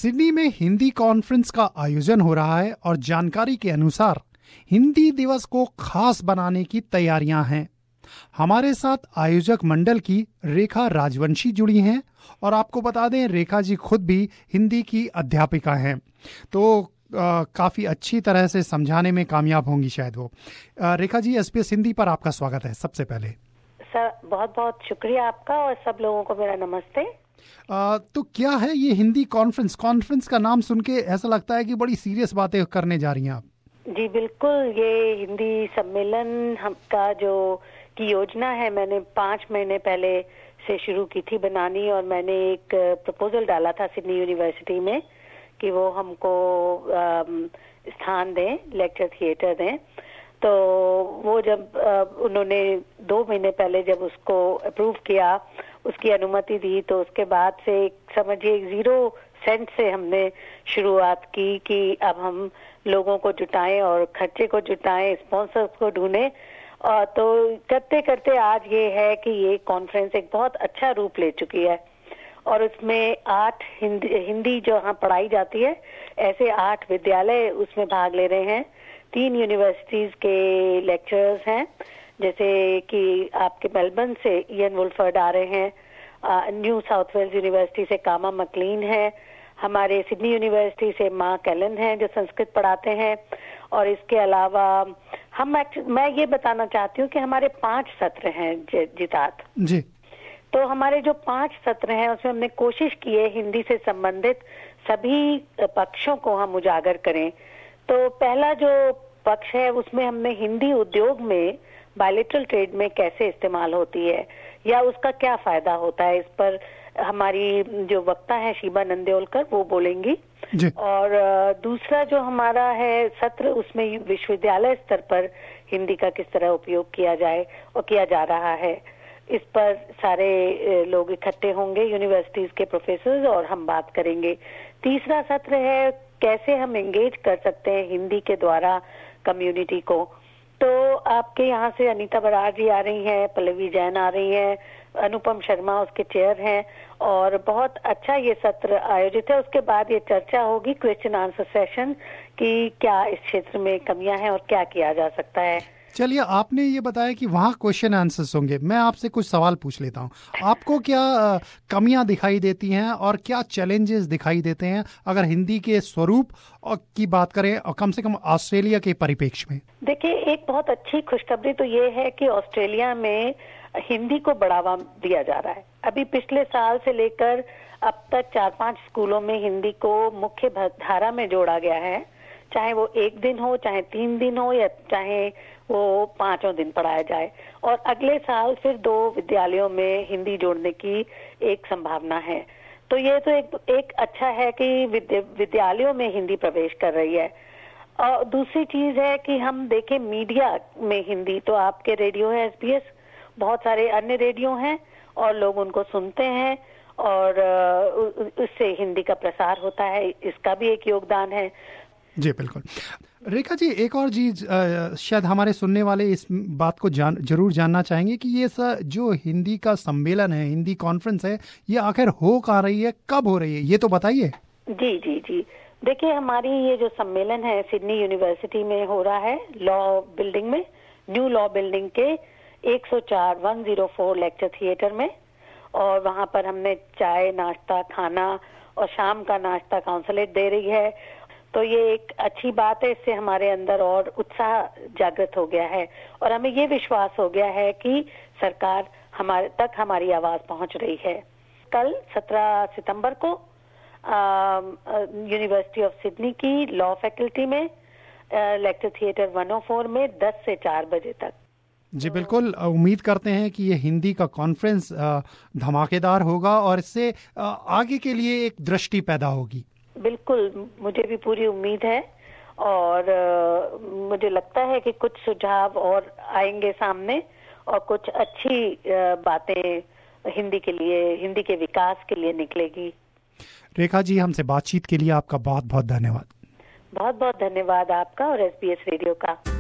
Sydney में Hindi conference का आयोजन हो रहा है और जानकारी के अनुसार हिंदी दिवस को खास बनाने की तैयारियां हैं। हमारे साथ आयोजक मंडल की रेखा राजवंशी जुड़ी हैं और आपको बता दें रेखा जी खुद भी हिंदी की अध्यापिका हैं, तो काफी अच्छी तरह से समझाने में कामयाब होंगी शायद वो। रेखा जी, SBS हिंदी पर आपका स्वागत है। सबसे पहले सर बहुत बहुत शुक्रिया आपका और सब लोगों को मेरा नमस्ते। तो क्या है ये हिंदी कॉन्फ्रेंस का नाम सुन के ऐसा लगता है कि बड़ी सीरियस बातें करने जा रही हैं आप। जी बिल्कुल, ये हिंदी सम्मेलन हम का जो की योजना है मैंने 5 महीने पहले से शुरू की थी बनानी, और मैंने एक प्रपोजल डाला था सिडनी यूनिवर्सिटी में कि वो हमको स्थान दें, लेक्चर थिएटर दें। तो वो जब उन्होंने 2 महीने पहले जब उसको अप्रूव किया, उसकी अनुमति दी, तो उसके बाद से समझिए 0 सेंट से हमने शुरुआत की कि अब हम लोगों को जुटाएं और खर्चे को जुटाएं, स्पॉन्सर्स को ढूंढें। और तो करते करते आज ये है कि ये कॉन्फ्रेंस एक बहुत अच्छा रूप ले चुकी है और उसमें 8 हिंदी जो यहाँ पढ़ाई जाती है, ऐसे 8 विद्यालय उसमें भाग ले रहे हैं। 3 यूनिवर्सिटीज के लेक्चरर्स हैं, जैसे कि आपके मेलबर्न से इयन वुल्फर्ड आ रहे हैं, न्यू साउथ वेल्स यूनिवर्सिटी से कामा मकलीन है, हमारे सिडनी यूनिवर्सिटी से मार्क एलन हैं जो संस्कृत पढ़ाते हैं। और इसके अलावा मैं ये बताना चाहती हूँ कि हमारे 5 सत्र हैं जितात जी। तो हमारे जो 5 सत्र हैं उसमें हमने कोशिश की है हिंदी से संबंधित सभी पक्षों को हम उजागर करें। तो पहला जो पक्ष है उसमें हमने हिंदी उद्योग में बायलैटरल ट्रेड में कैसे इस्तेमाल होती है या उसका क्या फायदा होता है, इस पर हमारी जो वक्ता है शीबा नंदेओलकर वो बोलेंगी। और दूसरा जो हमारा है सत्र, उसमें विश्वविद्यालय स्तर पर हिंदी का किस तरह उपयोग किया जाए और किया जा रहा है, इस पर सारे लोग इकट्ठे होंगे, यूनिवर्सिटीज के प्रोफेसर्स, और हम बात करेंगे। तीसरा सत्र है कैसे हम एंगेज कर सकते हैं हिंदी के द्वारा कम्युनिटी को। तो आपके यहाँ से अनीता बरार जी आ रही हैं, पल्लवी जैन आ रही हैं, अनुपम शर्मा उसके चेयर हैं, और बहुत अच्छा ये सत्र आयोजित है। उसके बाद ये चर्चा होगी, क्वेश्चन आंसर सेशन, कि क्या इस क्षेत्र में कमियां हैं और क्या किया जा सकता है। चलिए, आपने ये बताया कि वहाँ क्वेश्चन आंसर्स होंगे, मैं आपसे कुछ सवाल पूछ लेता हूँ। आपको क्या कमियां दिखाई देती हैं और क्या चैलेंजेस दिखाई देते हैं अगर हिंदी के स्वरूप की बात करें और कम से कम ऑस्ट्रेलिया के परिप्रेक्ष्य में? देखिए, एक बहुत अच्छी खुशखबरी तो ये है कि ऑस्ट्रेलिया में हिंदी को बढ़ावा दिया जा रहा है। अभी पिछले साल से लेकर अब तक 4-5 स्कूलों में हिंदी को मुख्य धारा में जोड़ा गया है, चाहे वो 1 दिन हो, चाहे 3 दिन हो, या चाहे वो 5 दिन पढ़ाया जाए। और अगले साल फिर 2 विद्यालयों में हिंदी जोड़ने की एक संभावना है। तो ये तो एक अच्छा है कि विद्यालयों में हिंदी प्रवेश कर रही है। और दूसरी चीज है कि हम देखें मीडिया में हिंदी, तो आपके रेडियो है SBS, बहुत सारे अन्य रेडियो हैं और लोग उनको सुनते हैं और उससे हिंदी का प्रसार होता है, इसका भी एक योगदान है। जी बिल्कुल। रेखा जी, एक और चीज शायद हमारे सुनने वाले इस बात को जरूर जानना चाहेंगे कि ये जो हिंदी का सम्मेलन है, हिंदी कॉन्फ्रेंस है, ये आखिर हो कहाँ रही है, कब हो रही है, ये तो बताइए। जी जी जी, देखिए हमारी ये जो सम्मेलन है सिडनी यूनिवर्सिटी में हो रहा है, लॉ बिल्डिंग में, न्यू लॉ बिल्डिंग के 104 लेक्चर थिएटर में। और वहाँ पर हमने चाय, नाश्ता, खाना और शाम का नाश्ता काउंसलेट दे रही है। तो ये एक अच्छी बात है, इससे हमारे अंदर और उत्साह जागृत हो गया है और हमें ये विश्वास हो गया है कि सरकार हमारे तक हमारी आवाज पहुंच रही है। कल 17 सितंबर को यूनिवर्सिटी ऑफ सिडनी की लॉ फैकल्टी में लेक्चर थिएटर 104 में 10 से 4 बजे तक। जी बिल्कुल, उम्मीद करते हैं कि ये हिंदी का कॉन्फ्रेंस धमाकेदार होगा और इससे आगे के लिए एक दृष्टि पैदा होगी। बिल्कुल, मुझे भी पूरी उम्मीद है और मुझे लगता है कि कुछ सुझाव और आएंगे सामने और कुछ अच्छी बातें हिंदी के लिए, हिंदी के विकास के लिए निकलेगी। रेखा जी, हमसे बातचीत के लिए आपका बहुत बहुत धन्यवाद। बहुत बहुत धन्यवाद आपका और SBS रेडियो का।